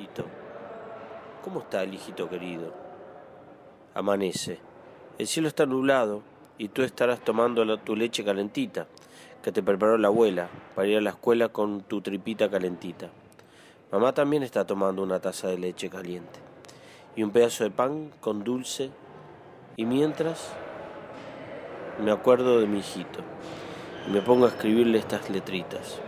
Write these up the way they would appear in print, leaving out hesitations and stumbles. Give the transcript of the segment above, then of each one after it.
hijito. ¿Cómo está el hijito querido? Amanece. El cielo está nublado y tú estarás tomando tu leche calentita que te preparó la abuela para ir a la escuela con tu tripita calentita. Mamá también está tomando una taza de leche caliente y un pedazo de pan con dulce, y mientras me acuerdo de mi hijito y me pongo a escribirle estas letritas.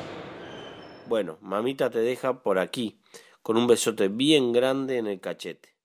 Bueno, mamita te deja por aquí, con un besote bien grande en el cachete.